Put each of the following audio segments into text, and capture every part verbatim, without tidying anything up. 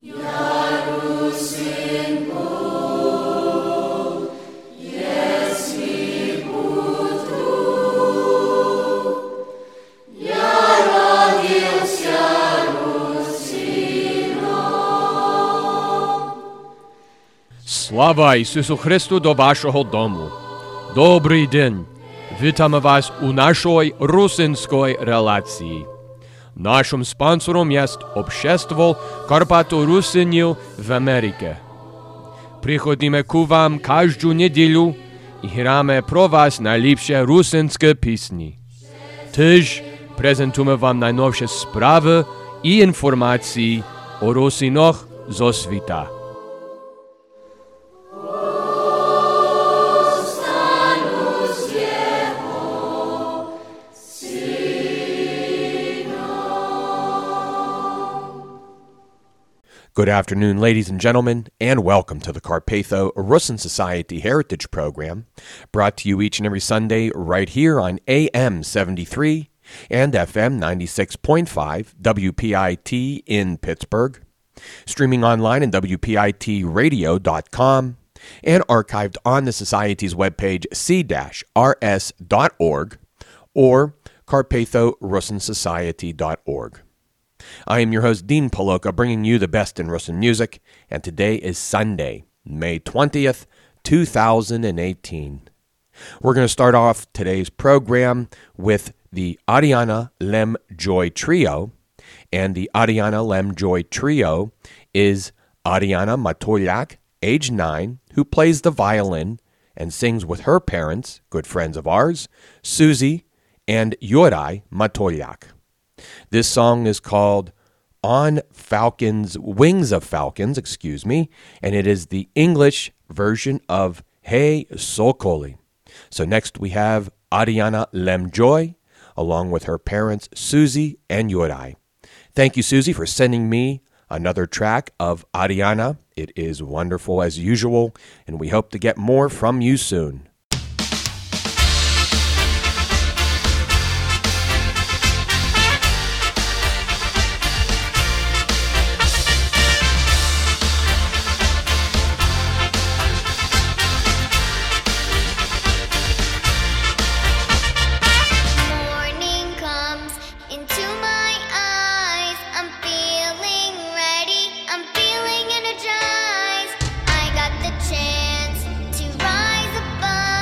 Слава Ісусу Христу до вашого дому. Добрий день. Вітаємо вас у нашій русинській релації. Нашим спонсором є Общество Карпато-Русинів в Америці. Приходимо к вам кожну неділю і граємо про вас найліпші русинські пісні. Теж презентуємо вам найновіші справи і інформації о русинах зо світа. Good afternoon, ladies and gentlemen, and welcome to the Carpatho-Russin Society Heritage Program, brought to you each and every Sunday right here on A M seventy-three and F M ninety-six point five W P I T in Pittsburgh, streaming online at W P I T radio dot com, and archived on the Society's webpage c dash r s dot org or carpatho russin society dot org. I am your host, Dean Paloka, bringing you the best in Russin music, and today is Sunday, May twentieth, two thousand eighteen. We're going to start off today's program with the Ariana Lem Joy Trio, and the Ariana Lem Joy Trio is Ariana Matolyak, age nine, who plays the violin and sings with her parents, good friends of ours, Susie and Yorai Matolyak. This song is called On Falcons, Wings of Falcons, excuse me, and it is the English version of Hey Sokoli. So next we have Ariana Lemjoy, along with her parents Susie and Yorai. Thank you, Susie, for sending me another track of Ariana. It is wonderful as usual, and we hope to get more from you soon. Chance to rise above.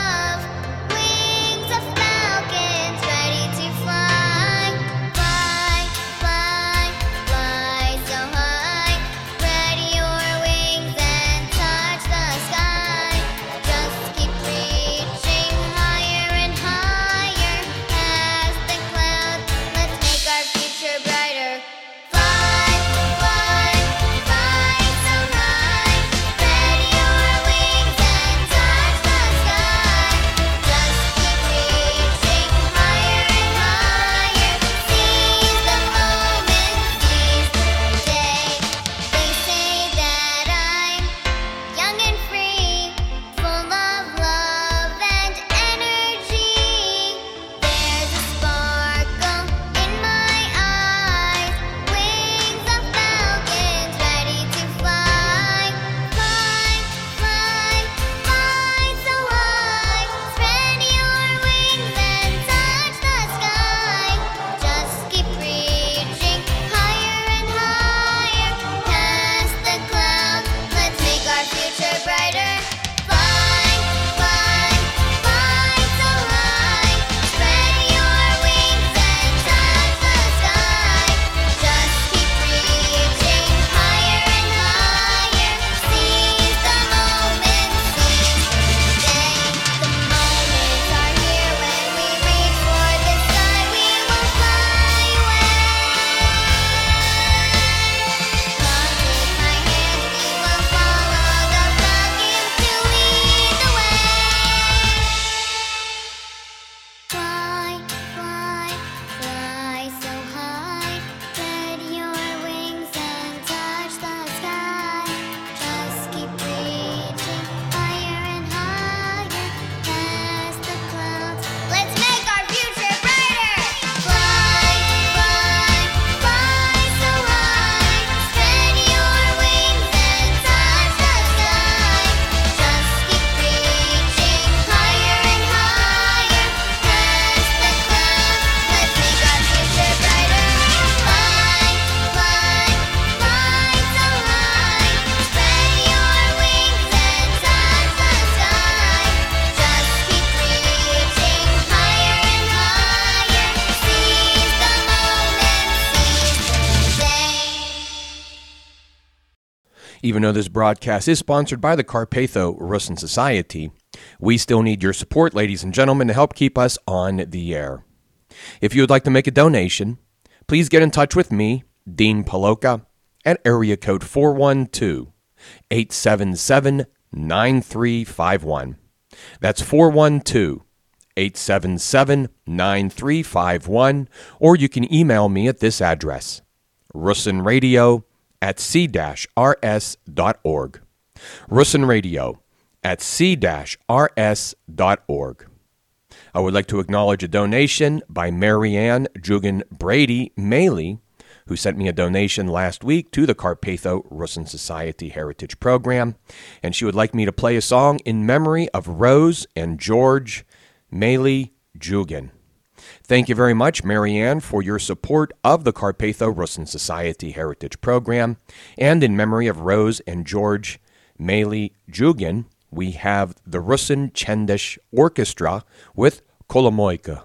Even though this broadcast is sponsored by the Carpatho Russin Society, we still need your support, ladies and gentlemen, to help keep us on the air. If you would like to make a donation, please get in touch with me, Dean Paloka, at area code four one two, eight seven seven, nine three five one. That's four one two, eight seven seven, nine three five one, or you can email me at this address, russinradio at c dash r s dot org. russinradio at c dash r s dot org. I would like to acknowledge a donation by Marianne Jugan Brady Maley, who sent me a donation last week to the Carpatho Russin Society Heritage Program, and she would like me to play a song in memory of Rose and George Maley Jugan. Thank you very much, Marianne, for your support of the Carpatho Russin Society Heritage Program, and in memory of Rose and George Maley Jugan, we have the Russin Chendesh Orchestra with Kolomoika.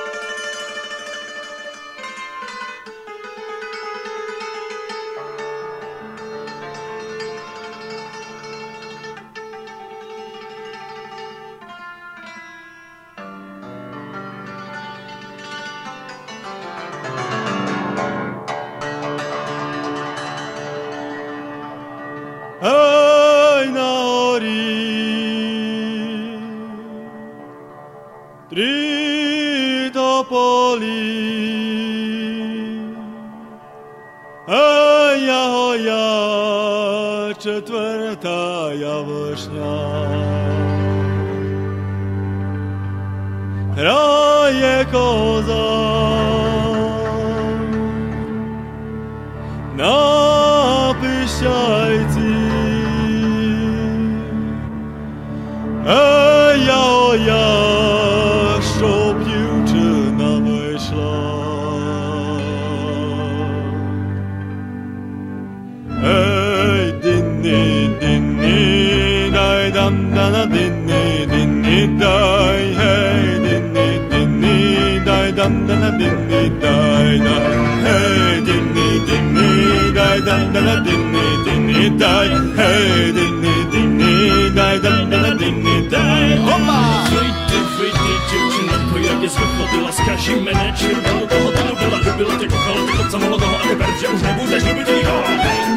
Четвертая вишня грає коза на пищайці. Ей, я, я, щоб дівчина вийшла. Ей, динні, динні, дай дам дана динні, динні, дай, гей, динні, динні, дай дам дана динні, дай, дай, гей, динні, динні, дай дам дана динні, динні, дай, гей, динні, динні, дай дам дана динні, дай. Опа! Wyjdy, wyjdy, dziewczynko, jak jest wychodyła, skazi mnie, czy lubiła, kogo ty lubiła, lubiła cię, kochała tego, co młodogo, a nie będzie, już nie budesz, lubię cię nikogo.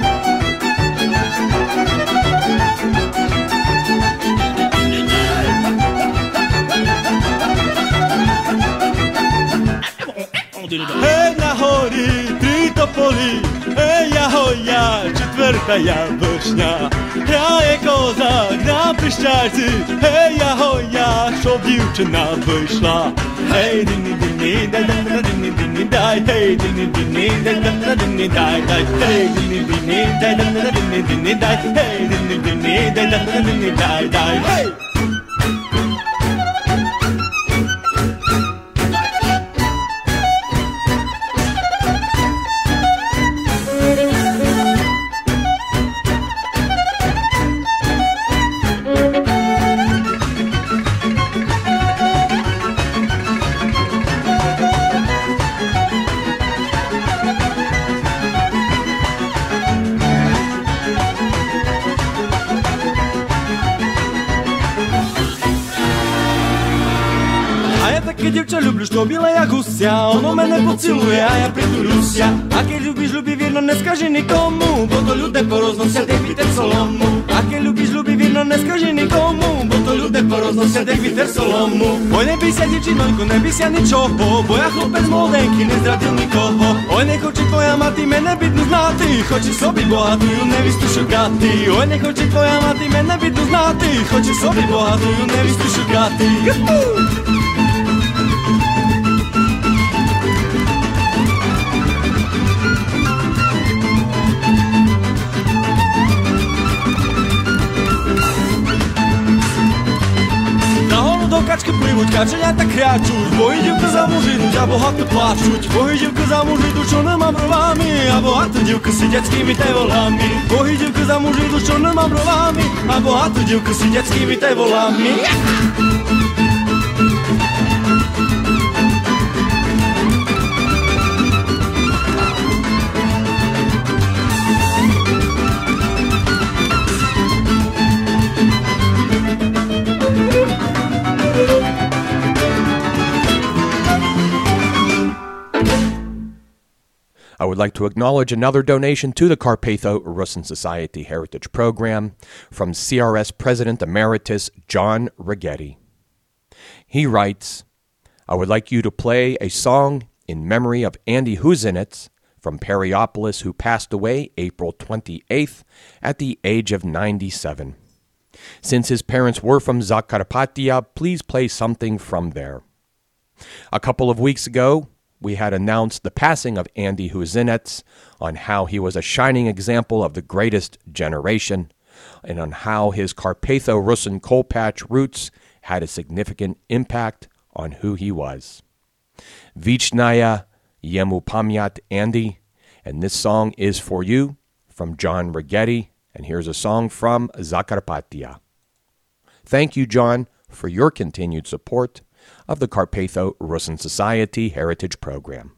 Hej, na hory, tri topoli, ej, jahoja, четвертая вишня. Грає козак на пищальці, ей, яhoja, щоб дівчина вийшла. Гей, динні-динні, дай-дам-дам-динні-динні, дай, гей, динні-динні, дай-дам-дам-динні, дай, дай, гей, динні-динні, дай-дам-дам-динні, дай, гей, динні-динні, дай-дам-дам-динні, дай, дай, гей! Дівча, люблю, що біла як гуся, воно мене поцілує, а я притулюся. А ке любиш, люби вірно, не скажи нікому, бо то люди порозносять, як вітер солому. А ке любиш, люби вірно, не скажи нікому, бо то люди порозносять, як вітер солому. Ой, не бійся, дівчинонько, не бійся нічого, бо я хлопець молоденький, не зрадив нікого. Ой, не хоче твоя мати мене бідну знати, хоче собі багатую невісту шукати. Ой, не хоче твоя мати мене бідну знати, хоче собі багатую невісту шукати. Качки пливуть, каченята крячуть, бо і дівки замуж ідуть, а багато плачуть. Бо і дівки замуж ідуть, що нема бровами, а багато дівки сидять з ким і те волами. Бо і дівки замуж ідуть, що нема бровами, а багато дівки сидять з ким і те волами. would like to acknowledge another donation to the Carpatho-Russin Society Heritage Program from C R S President Emeritus John Righetti. He writes, I would like you to play a song in memory of Andy Huzinets from Perryopolis, who passed away April twenty-eighth at the age of ninety-seven. Since his parents were from Zakarpattia, please play something from there. A couple of weeks ago, we had announced the passing of Andy Huzinets, on how he was a shining example of the greatest generation, and on how his Carpatho-Russin coal patch roots had a significant impact on who he was. Vichnaya Yemu Pamyat Andy, and this song is for you from John Righetti, and here's a song from Zakarpattia. Thank you, John, for your continued support of the Carpatho-Russin Society Heritage Program.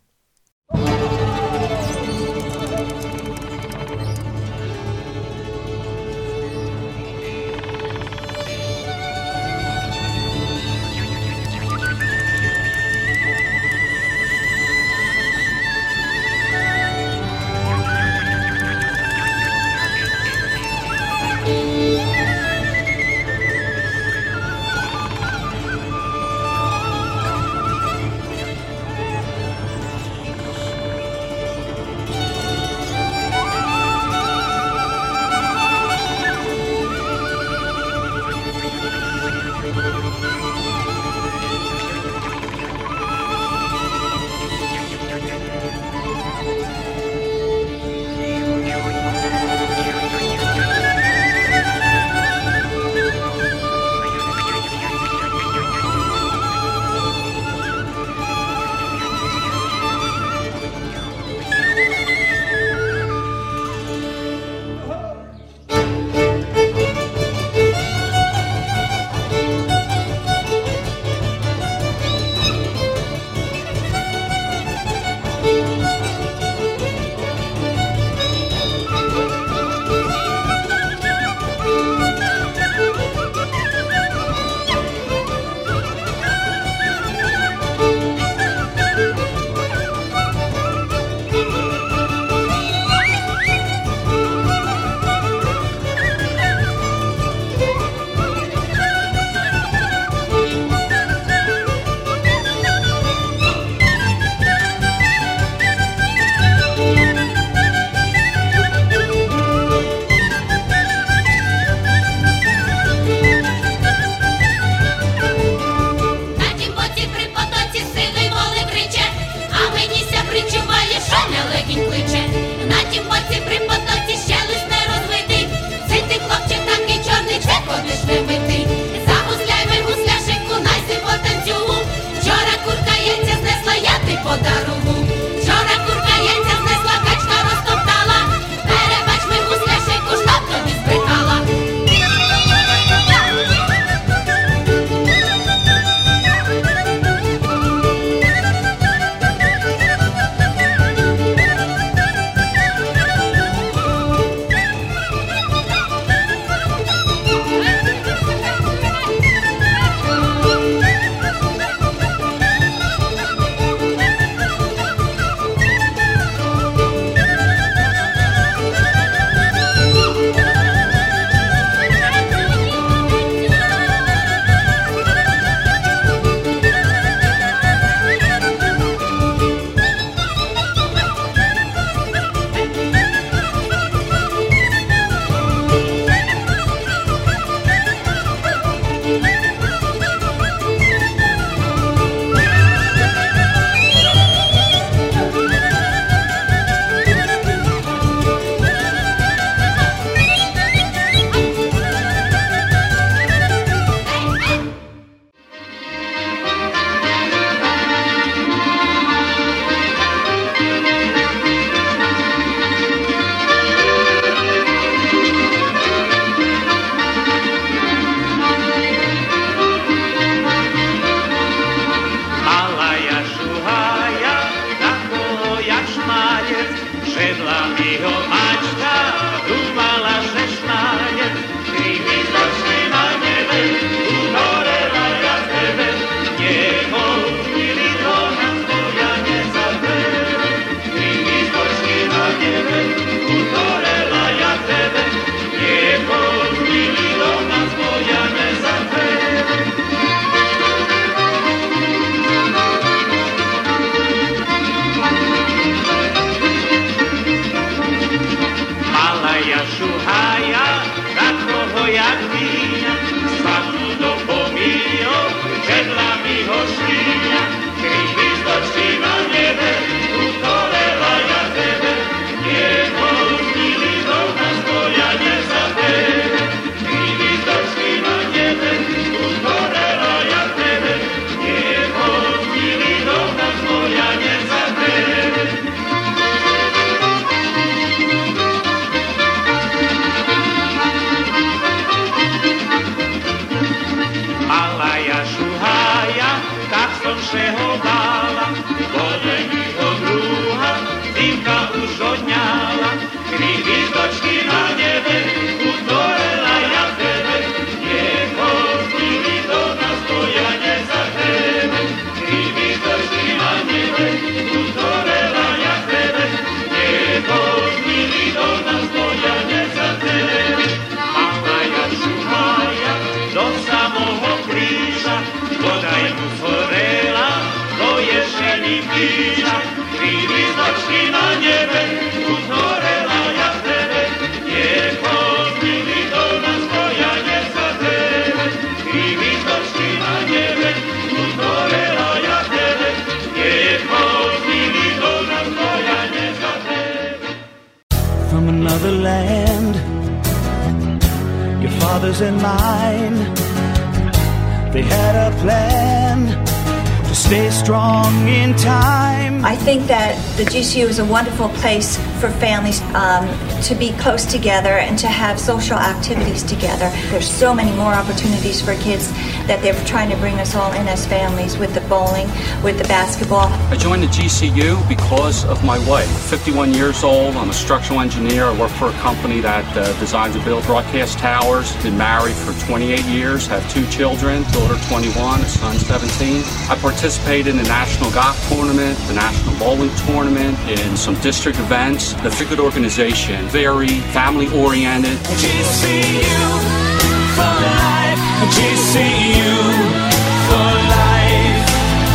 father's and mine. They had a plan to stay strong in time. I think that the G C U is a wonderful place for families um, to be close together and to have social activities together. There's so many more opportunities for kids that they're trying to bring us all in as families, with the bowling, with the basketball. I joined the G C U because of my wife. fifty-one years old, I'm a structural engineer. I work for a company that uh, designs and builds broadcast towers. Been married for twenty-eight years, have two children, daughter twenty-one, a son seventeen. I participated in the National Golf Tournament, the National Bowling Tournament, in some district events. The Good organization, very family-oriented. G C U for life. G C U for life.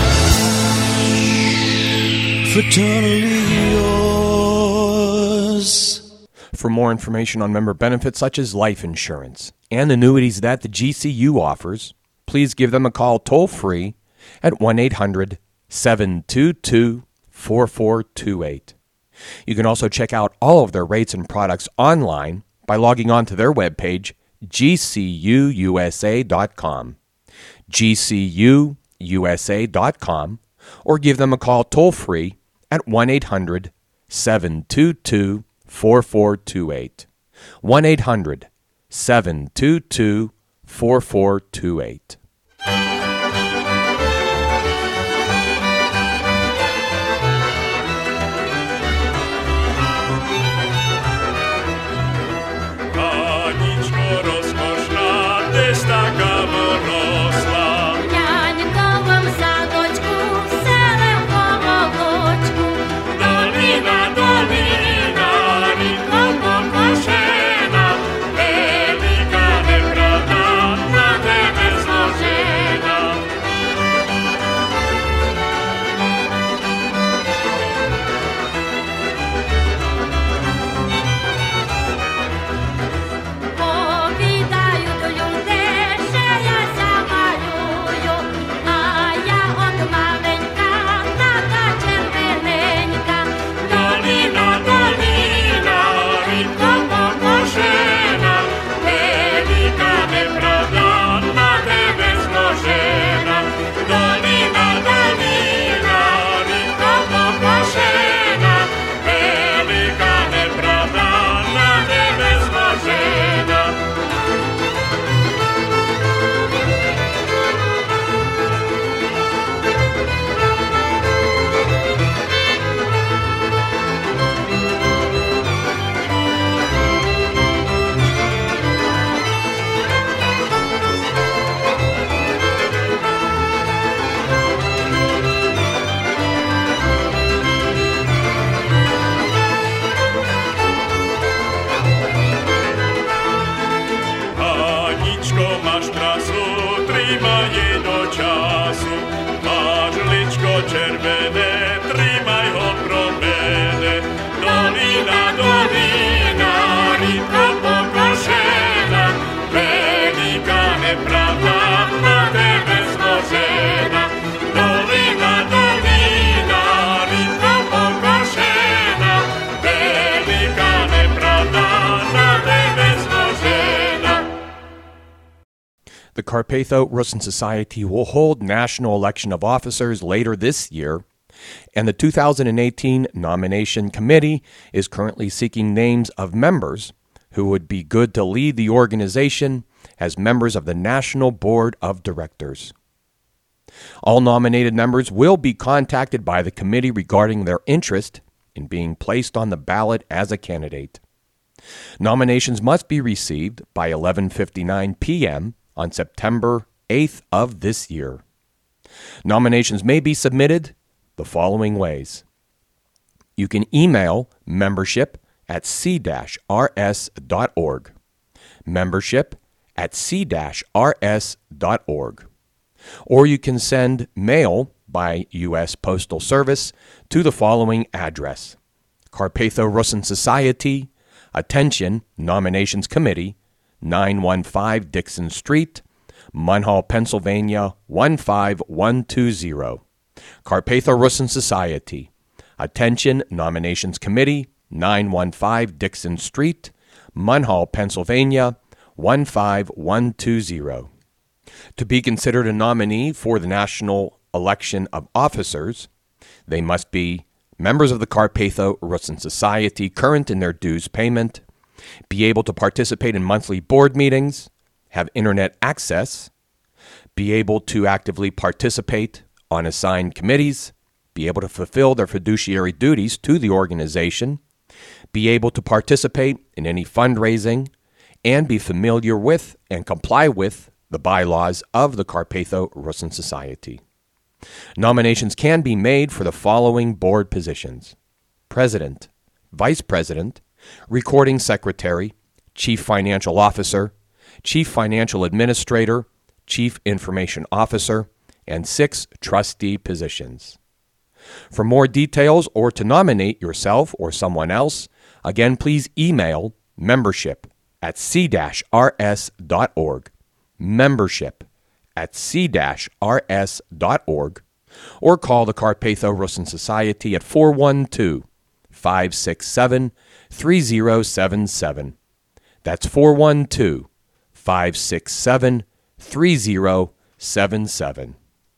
Fraternally yours. For more information on member benefits such as life insurance and annuities that the G C U offers, please give them a call toll-free at one eight hundred seven two two four four two eight. You can also check out all of their rates and products online by logging on to their webpage, G C U U S A dot com, G C U U S A dot com, or give them a call toll-free at one eight hundred seven two two four four two eight, one eight hundred seven two two four four two eight. The Carpatho-Russin Society will hold national election of officers later this year, and the two thousand eighteen nomination committee is currently seeking names of members who would be good to lead the organization as members of the National Board of Directors. All nominated members will be contacted by the committee regarding their interest in being placed on the ballot as a candidate. Nominations must be received by eleven fifty-nine p.m. on September eighth of this year. Nominations may be submitted the following ways. You can email membership at c dash r s dot org, membership at c dash r s dot org, or you can send mail by U S Postal Service to the following address: Carpatho-Russin Society, Attention Nominations Committee, nine one five Dixon Street, Munhall, Pennsylvania one five one two zero. Carpatho-Russin Society, Attention Nominations Committee, nine one five Dixon Street, Munhall, Pennsylvania one five one two zero. To be considered a nominee for the National Election of Officers, they must be members of the Carpatho-Russin Society, current in their dues payment, be able to participate in monthly board meetings, have internet access, be able to actively participate on assigned committees, be able to fulfill their fiduciary duties to the organization, be able to participate in any fundraising, and be familiar with and comply with the bylaws of the Carpatho-Russin Society. Nominations can be made for the following board positions: President, Vice President, Recording Secretary, Chief Financial Officer, Chief Financial Administrator, Chief Information Officer, and six trustee positions. For more details or to nominate yourself or someone else, again, please email membership at c dash r s dot org, membership at c dash r s dot org, or call the Carpatho-Russin Society at four one two, five six seven, three zero seven seven. That's four one two, five six seven, three zero seven seven.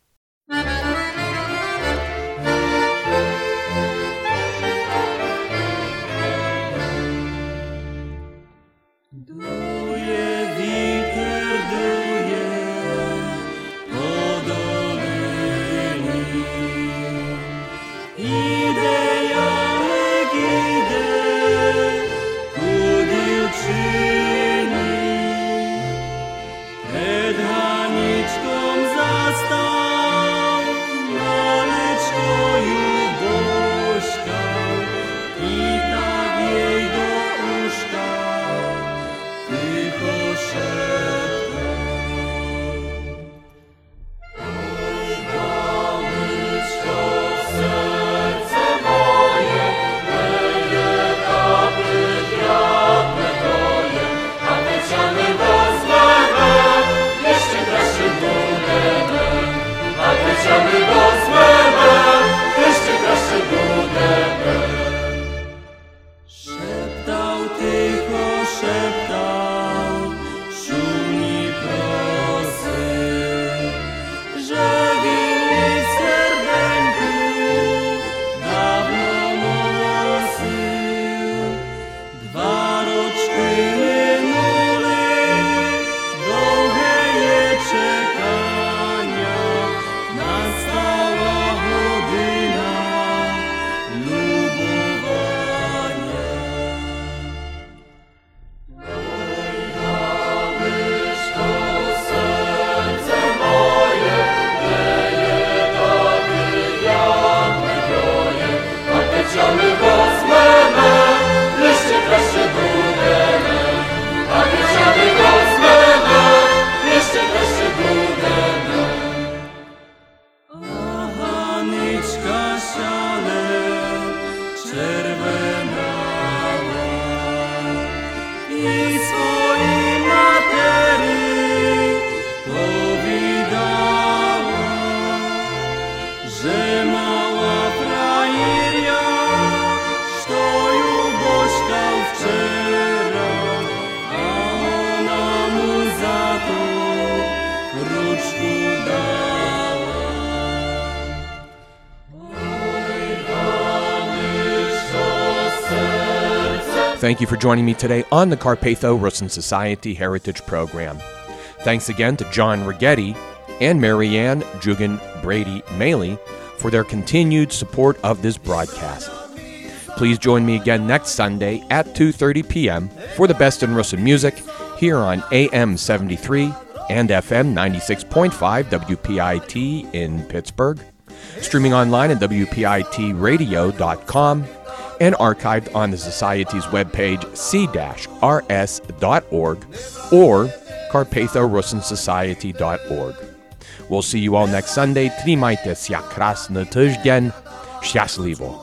Thank you for joining me today on the Carpatho-Russin Society Heritage Program. Thanks again to John Righetti and Marianne Jugan Brady Maley for their continued support of this broadcast. Please join me again next Sunday at two thirty p.m. for the best in Russin music here on A M seventy-three and F M ninety-six point five W P I T in Pittsburgh, streaming online at W P I T radio dot com, and archived on the Society's webpage c dash r s dot org or carpatho russin society dot org. We'll see you all next Sunday. Trimajte sja krasny tydzień. Szczęśliwo.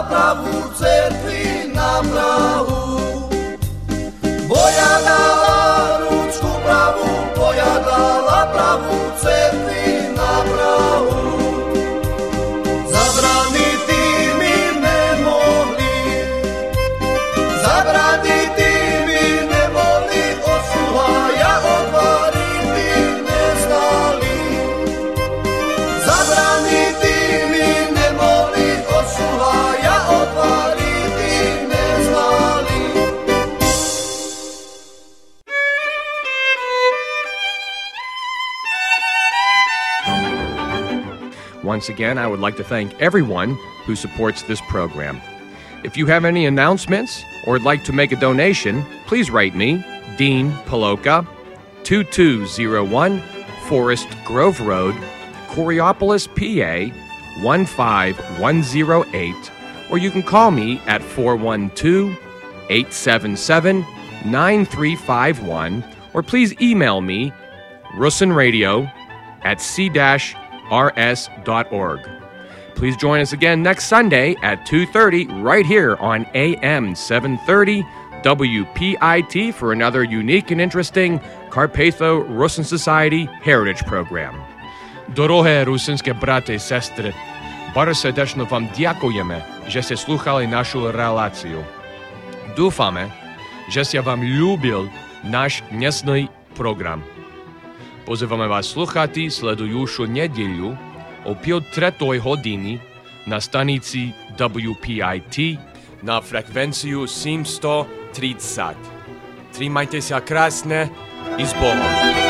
pravu cerkvi na prahu. Pojadala ručku pravu, pojadala pravu cerkvi na pravu. Zabraniti mi ne mogli, zabraniti mi ne mogli, od sluhaja otvariti ne znali. Zabraniti mi ne mogli, od sluhaja otvariti ne znali. Once again, I would like to thank everyone who supports this program. If you have any announcements or would like to make a donation, please write me, Dean Paloka, two two zero one Forest Grove Road, Coriopolis, P A, one five one zero eight, or you can call me at four one two, eight seven seven, nine three five one, or please email me, russinradio at c dash r s dot org. Please join us again next Sunday at two thirty right here on A M seven thirty W P I T for another unique and interesting Carpatho-Rusyn Society Heritage Program. Дороге русинські брати і сестри, bardzo serdecznie wam dziękujemy, że ste słuchali naszą relację. Dúfame, że ste wam lubil nasz dnesny program. Pozywamy was słuchati sledujušu nedjelju o pol tretoj hodini na stanici W P I T na frekvenciju sedemsto tridsať. Trimajte sa krásne i s Bohom.